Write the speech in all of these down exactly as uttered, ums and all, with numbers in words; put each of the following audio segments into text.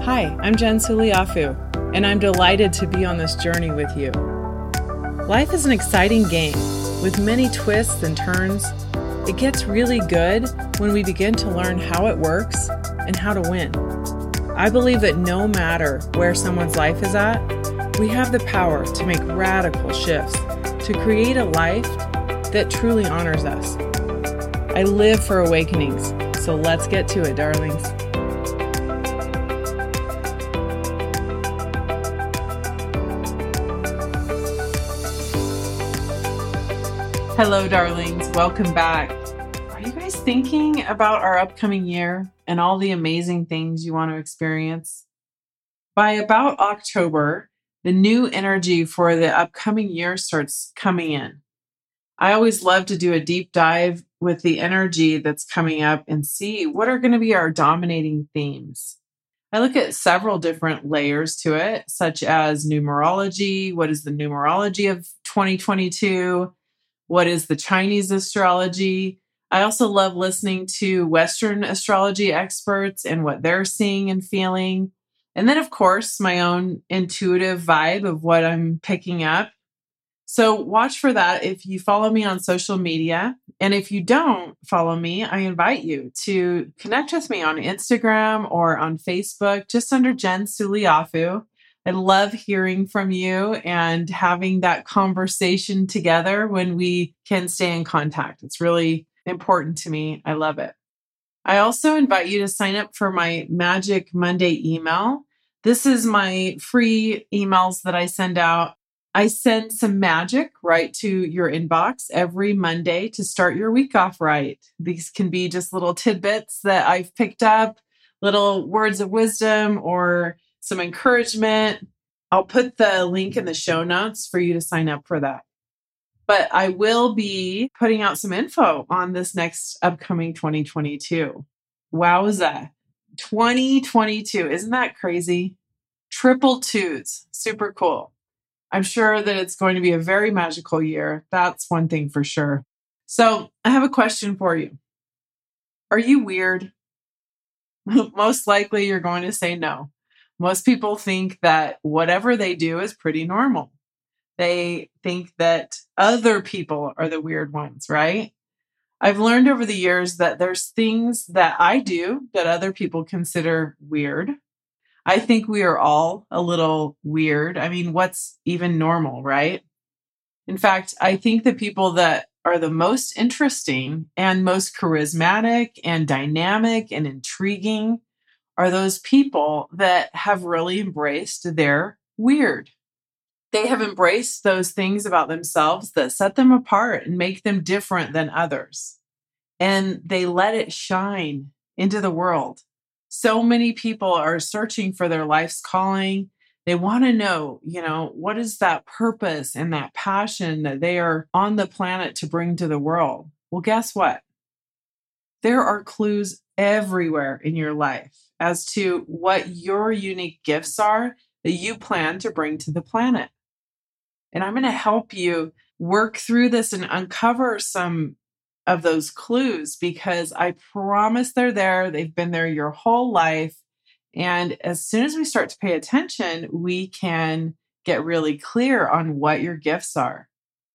Hi, I'm Jen Suliafu, and I'm delighted to be on this journey with you. Life is an exciting game with many twists and turns. It gets really good when we begin to learn how it works and how to win. I believe that no matter where someone's life is at, we have the power to make radical shifts to create a life that truly honors us. I live for awakenings, so let's get to it, darlings. Hello, darlings. Welcome back. Are you guys thinking about our upcoming year and all the amazing things you want to experience? By about October, the new energy for the upcoming year starts coming in. I always love to do a deep dive with the energy that's coming up and see what are going to be our dominating themes. I look at several different layers to it, such as numerology. What is the numerology of twenty twenty-two? What is the Chinese astrology? I also love listening to Western astrology experts and what they're seeing and feeling. And then, of course, my own intuitive vibe of what I'm picking up. So watch for that if you follow me on social media. And if you don't follow me, I invite you to connect with me on Instagram or on Facebook, just under Jen Suliafu. I love hearing from you and having that conversation together when we can stay in contact. It's really important to me. I love it. I also invite you to sign up for my Magic Monday email. This is my free emails that I send out. I send some magic right to your inbox every Monday to start your week off right. These can be just little tidbits that I've picked up, little words of wisdom or some encouragement. I'll put the link in the show notes for you to sign up for that. But I will be putting out some info on this next upcoming twenty twenty-two. Wowza. twenty twenty-two. Isn't that crazy? Triple twos. Super cool. I'm sure that it's going to be a very magical year. That's one thing for sure. So I have a question for you. Are you weird? Most likely you're going to say no. Most people think that whatever they do is pretty normal. They think that other people are the weird ones, right? I've learned over the years that there's things that I do that other people consider weird. I think we are all a little weird. I mean, what's even normal, right? In fact, I think the people that are the most interesting and most charismatic and dynamic and intriguing are those people that have really embraced their weird. They have embraced those things about themselves that set them apart and make them different than others. And they let it shine into the world. So many people are searching for their life's calling. They want to know, you know, what is that purpose and that passion that they are on the planet to bring to the world? Well, guess what? There are clues everywhere in your life as to what your unique gifts are that you plan to bring to the planet. And I'm going to help you work through this and uncover some of those clues because I promise they're there. They've been there your whole life. And as soon as we start to pay attention, we can get really clear on what your gifts are.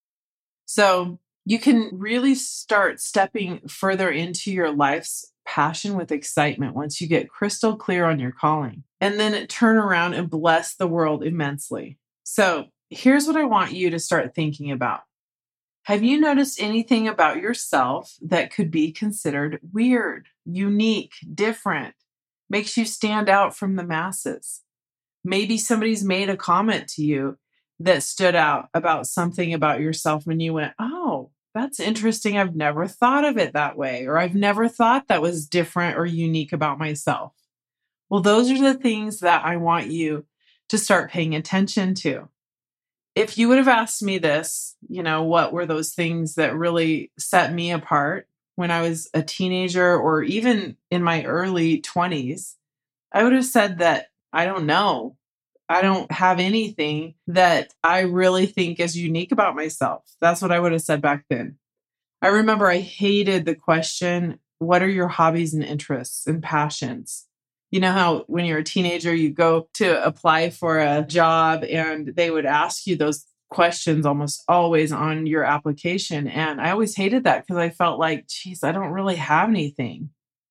So you can really start stepping further into your life's passion with excitement once you get crystal clear on your calling, and then turn around and bless the world immensely. So here's what I want you to start thinking about. Have you noticed anything about yourself that could be considered weird, unique, different, makes you stand out from the masses? Maybe somebody's made a comment to you that stood out about something about yourself and you went, oh, that's interesting. I've never thought of it that way, or I've never thought that was different or unique about myself. Well, those are the things that I want you to start paying attention to. If you would have asked me this, you know, what were those things that really set me apart when I was a teenager or even in my early twenties, I would have said that I don't know. I don't have anything that I really think is unique about myself. That's what I would have said back then. I remember I hated the question, what are your hobbies and interests and passions? You know how when you're a teenager, you go to apply for a job and they would ask you those questions almost always on your application. And I always hated that because I felt like, geez, I don't really have anything.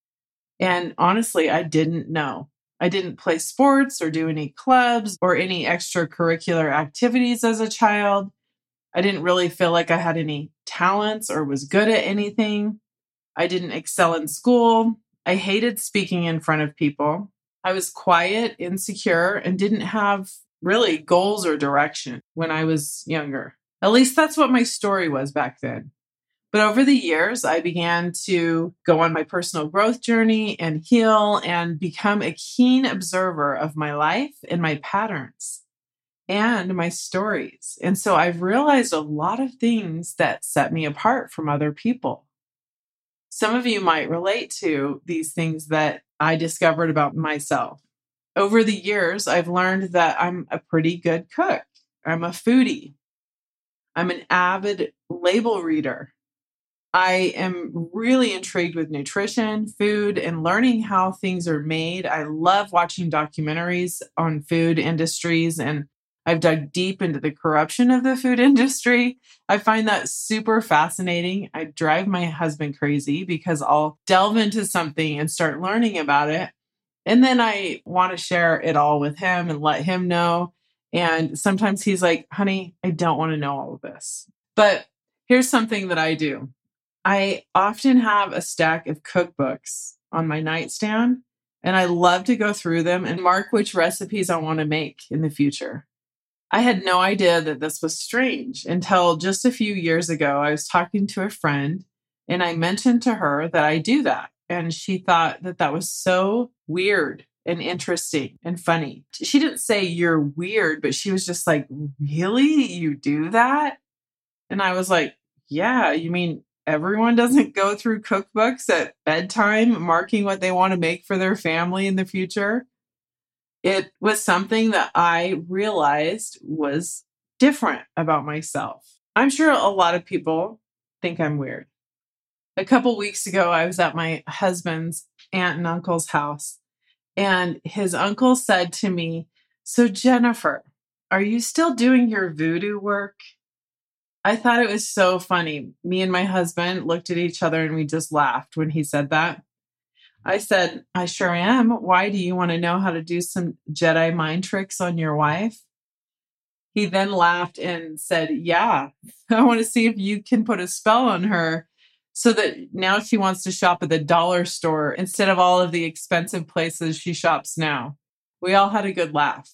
And honestly, I didn't know. I didn't play sports or do any clubs or any extracurricular activities as a child. I didn't really feel like I had any talents or was good at anything. I didn't excel in school. I hated speaking in front of people. I was quiet, insecure, and didn't have really goals or direction when I was younger. At least that's what my story was back then. But over the years, I began to go on my personal growth journey and heal and become a keen observer of my life and my patterns and my stories. And so I've realized a lot of things that set me apart from other people. Some of you might relate to these things that I discovered about myself. Over the years, I've learned that I'm a pretty good cook. I'm a foodie. I'm an avid label reader. I am really intrigued with nutrition, food, and learning how things are made. I love watching documentaries on food industries, and I've dug deep into the corruption of the food industry. I find that super fascinating. I drive my husband crazy because I'll delve into something and start learning about it. And then I want to share it all with him and let him know. And sometimes he's like, honey, I don't want to know all of this. But here's something that I do. I often have a stack of cookbooks on my nightstand, and I love to go through them and mark which recipes I want to make in the future. I had no idea that this was strange until just a few years ago. I was talking to a friend and I mentioned to her that I do that. And she thought that that was so weird and interesting and funny. She didn't say you're weird, but she was just like, really? You do that? And I was like, yeah, you mean everyone doesn't go through cookbooks at bedtime, marking what they want to make for their family in the future? It was something that I realized was different about myself. I'm sure a lot of people think I'm weird. A couple weeks ago, I was at my husband's aunt and uncle's house, and his uncle said to me, so Jennifer, are you still doing your voodoo work? I thought it was so funny. Me and my husband looked at each other and we just laughed when he said that. I said, I sure am. Why do you want to know how to do some Jedi mind tricks on your wife? He then laughed and said, yeah, I want to see if you can put a spell on her so that now she wants to shop at the dollar store instead of all of the expensive places she shops now. We all had a good laugh.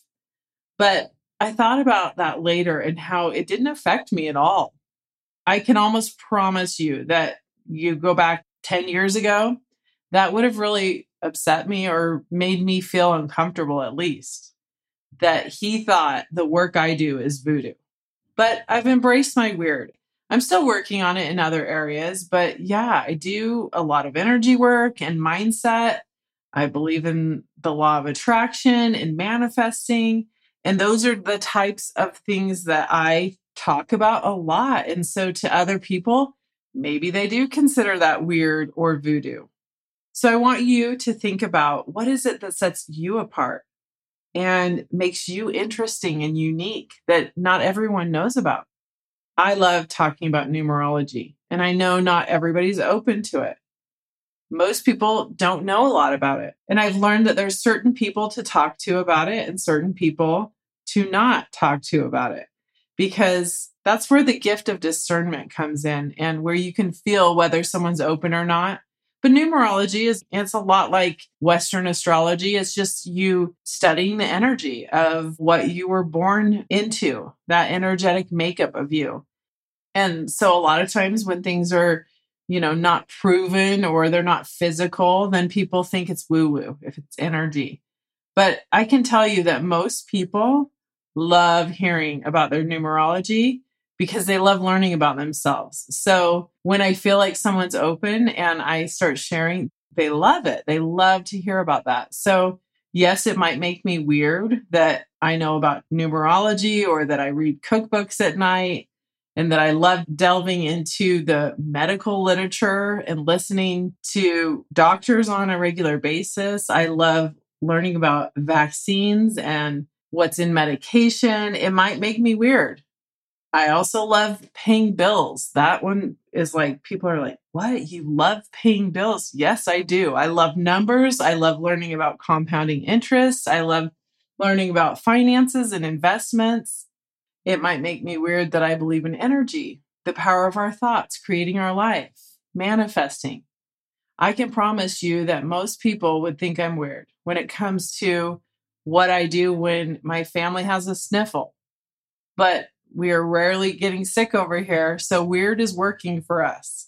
But I thought about that later and how it didn't affect me at all. I can almost promise you that you go back ten years ago, that would have really upset me or made me feel uncomfortable at least, that he thought the work I do is voodoo. But I've embraced my weird. I'm still working on it in other areas, but yeah, I do a lot of energy work and mindset. I believe in the law of attraction and manifesting. And those are the types of things that I talk about a lot. And so to other people, maybe they do consider that weird or voodoo. So I want you to think about what is it that sets you apart and makes you interesting and unique that not everyone knows about. I love talking about numerology, and I know not everybody's open to it. Most people don't know a lot about it. And I've learned that there's certain people to talk to about it and certain people to not talk to about it, because that's where the gift of discernment comes in and where you can feel whether someone's open or not. But numerology is, it's a lot like Western astrology. It's just you studying the energy of what you were born into, that energetic makeup of you. And so a lot of times when things are, you know, not proven or they're not physical, then people think it's woo-woo if it's energy. But I can tell you that most people love hearing about their numerology because they love learning about themselves. So when I feel like someone's open and I start sharing, they love it. They love to hear about that. So yes, it might make me weird that I know about numerology or that I read cookbooks at night and that I love delving into the medical literature and listening to doctors on a regular basis. I love learning about vaccines and what's in medication. It might make me weird. I also love paying bills. That one is like, people are like, what? You love paying bills? Yes, I do. I love numbers. I love learning about compounding interest. I love learning about finances and investments. It might make me weird that I believe in energy, the power of our thoughts, creating our life, manifesting. I can promise you that most people would think I'm weird when it comes to what I do when my family has a sniffle. But we are rarely getting sick over here, so weird is working for us.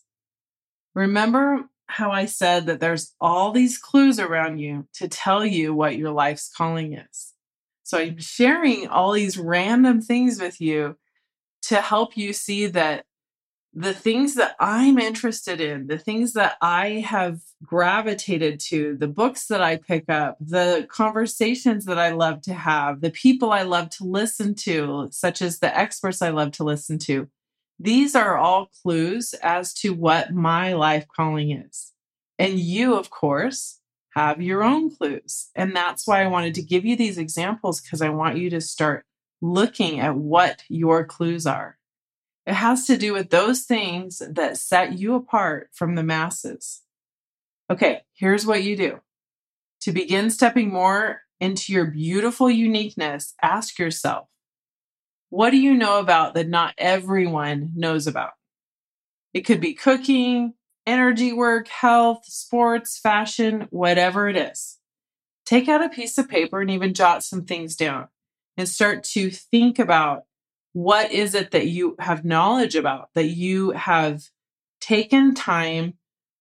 Remember how I said that there's all these clues around you to tell you what your life's calling is. So I'm sharing all these random things with you to help you see that the things that I'm interested in, the things that I have gravitated to, the books that I pick up, the conversations that I love to have, the people I love to listen to, such as the experts I love to listen to, these are all clues as to what my life calling is. And you, of course, have your own clues. And that's why I wanted to give you these examples, because I want you to start looking at what your clues are. It has to do with those things that set you apart from the masses. Okay, here's what you do. To begin stepping more into your beautiful uniqueness, ask yourself, what do you know about that not everyone knows about? It could be cooking, energy work, health, sports, fashion, whatever it is. Take out a piece of paper and even jot some things down and start to think about, what is it that you have knowledge about, that you have taken time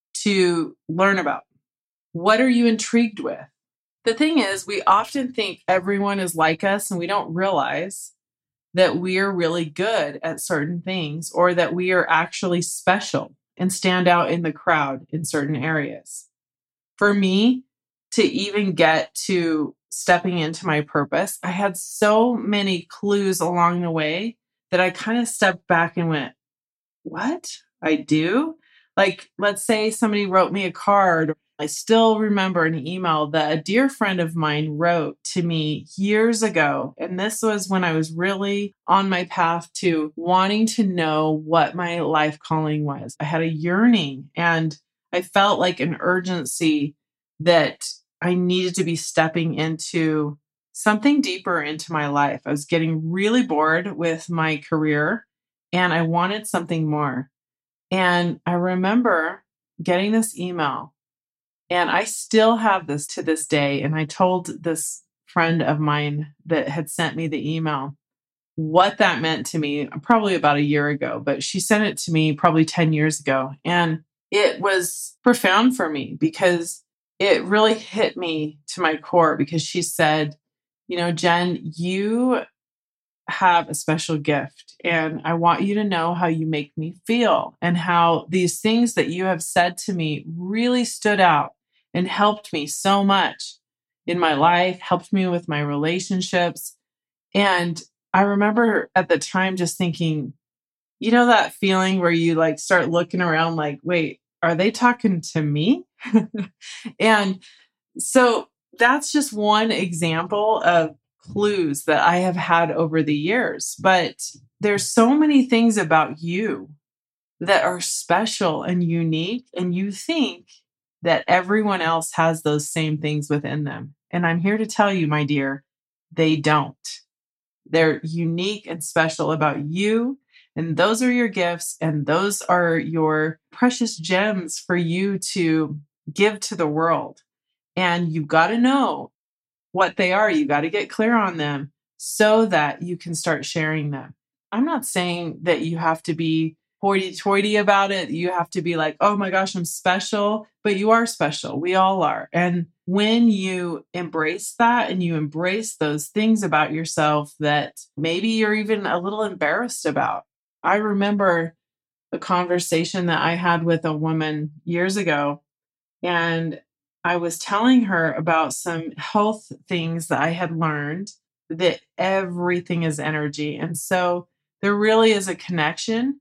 to learn about? What are you intrigued with? The thing is, we often think everyone is like us, and we don't realize that we are really good at certain things, or that we are actually special and stand out in the crowd in certain areas. For me, to even get to stepping into my purpose, I had so many clues along the way that I kind of stepped back and went, what? I do? Like, let's say somebody wrote me a card. I still remember an email that a dear friend of mine wrote to me years ago. And this was when I was really on my path to wanting to know what my life calling was. I had a yearning, and I felt like an urgency that I needed to be stepping into something deeper into my life. I was getting really bored with my career, and I wanted something more. And I remember getting this email, and I still have this to this day. And I told this friend of mine that had sent me the email what that meant to me probably about a year ago, but she sent it to me probably ten years ago. And it was profound for me because it really hit me to my core, because she said, you know, Jen, you have a special gift, and I want you to know how you make me feel, and how these things that you have said to me really stood out and helped me so much in my life, helped me with my relationships. And I remember at the time just thinking, you know, that feeling where you like start looking around like, wait, are they talking to me? And so that's just one example of clues that I have had over the years. But there's so many things about you that are special and unique, and you think that everyone else has those same things within them. And I'm here to tell you, my dear, they don't. They're unique and special about you. And those are your gifts, and those are your precious gems for you to give to the world. And you've got to know what they are. You got to get clear on them so that you can start sharing them. I'm not saying that you have to be hoity-toity about it. You have to be like, oh my gosh, I'm special, but you are special. We all are. And when you embrace that, and you embrace those things about yourself that maybe you're even a little embarrassed about. I remember a conversation that I had with a woman years ago, and I was telling her about some health things that I had learned, that everything is energy. And so there really is a connection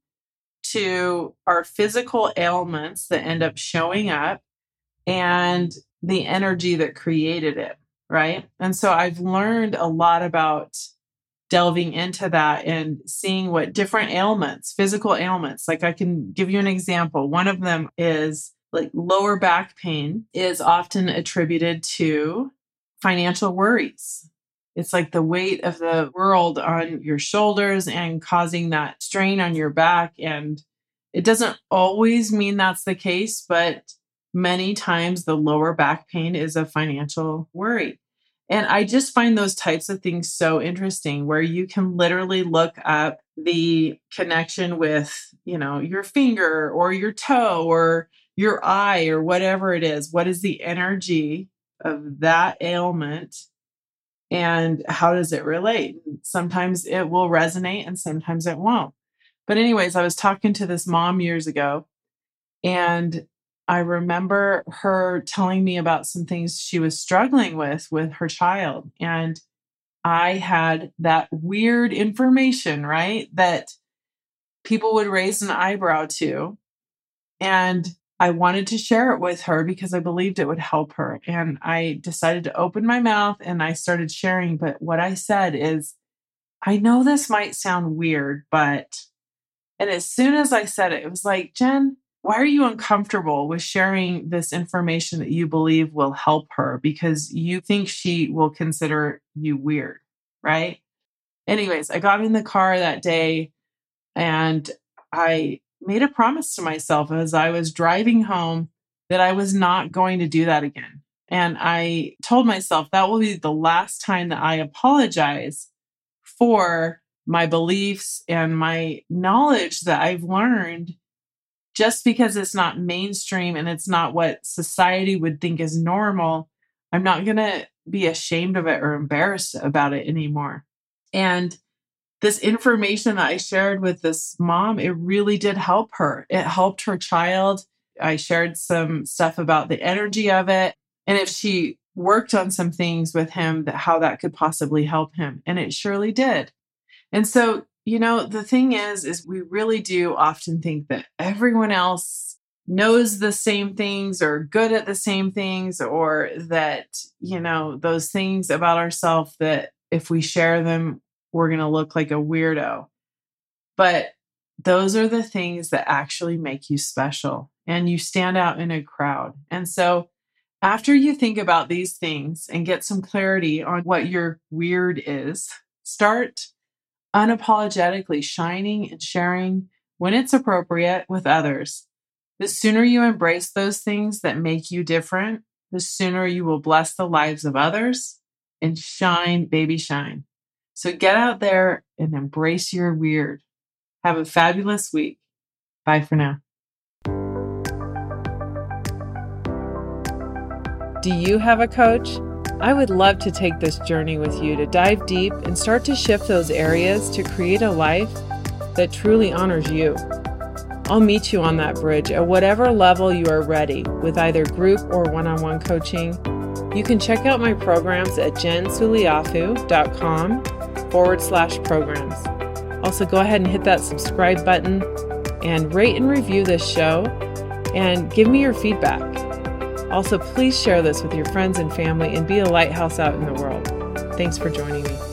to our physical ailments that end up showing up and the energy that created it, right? And so I've learned a lot about delving into that and seeing what different ailments, physical ailments, like I can give you an example. One of them is like lower back pain is often attributed to financial worries. It's like the weight of the world on your shoulders and causing that strain on your back. And it doesn't always mean that's the case, but many times the lower back pain is a financial worry. And I just find those types of things so interesting where you can literally look up the connection with, you know, your finger or your toe or your eye or whatever it is. What is the energy of that ailment and how does it relate? Sometimes it will resonate and sometimes it won't. But anyways, I was talking to this mom years ago and I remember her telling me about some things she was struggling with with her child. And I had that weird information, right? That people would raise an eyebrow to. And I wanted to share it with her because I believed it would help her. And I decided to open my mouth and I started sharing. But what I said is, I know this might sound weird, but, and as soon as I said it, it was like, Jen, why are you uncomfortable with sharing this information that you believe will help her because you think she will consider you weird, right? Anyways, I got in the car that day and I made a promise to myself as I was driving home that I was not going to do that again. And I told myself that will be the last time that I apologize for my beliefs and my knowledge that I've learned. Just because it's not mainstream and it's not what society would think is normal, I'm not going to be ashamed of it or embarrassed about it anymore. And this information that I shared with this mom, it really did help her. It helped her child. I shared some stuff about the energy of it. And if she worked on some things with him, that how that could possibly help him. And it surely did. And so, you know, the thing is, is we really do often think that everyone else knows the same things or good at the same things, or that, you know, those things about ourselves that if we share them, we're going to look like a weirdo. But those are the things that actually make you special and you stand out in a crowd. And so after you think about these things and get some clarity on what your weird is, start unapologetically shining and sharing when it's appropriate with others. The sooner you embrace those things that make you different, the sooner you will bless the lives of others and shine, baby, shine. So get out there and embrace your weird. Have a fabulous week. Bye for now. Do you have a coach? I would love to take this journey with you to dive deep and start to shift those areas to create a life that truly honors you. I'll meet you on that bridge at whatever level you are ready with either group or one-on-one coaching. You can check out my programs at jensuliafu.com forward slash programs. Also, go ahead and hit that subscribe button and rate and review this show and give me your feedback. Also, please share this with your friends and family and be a lighthouse out in the world. Thanks for joining me.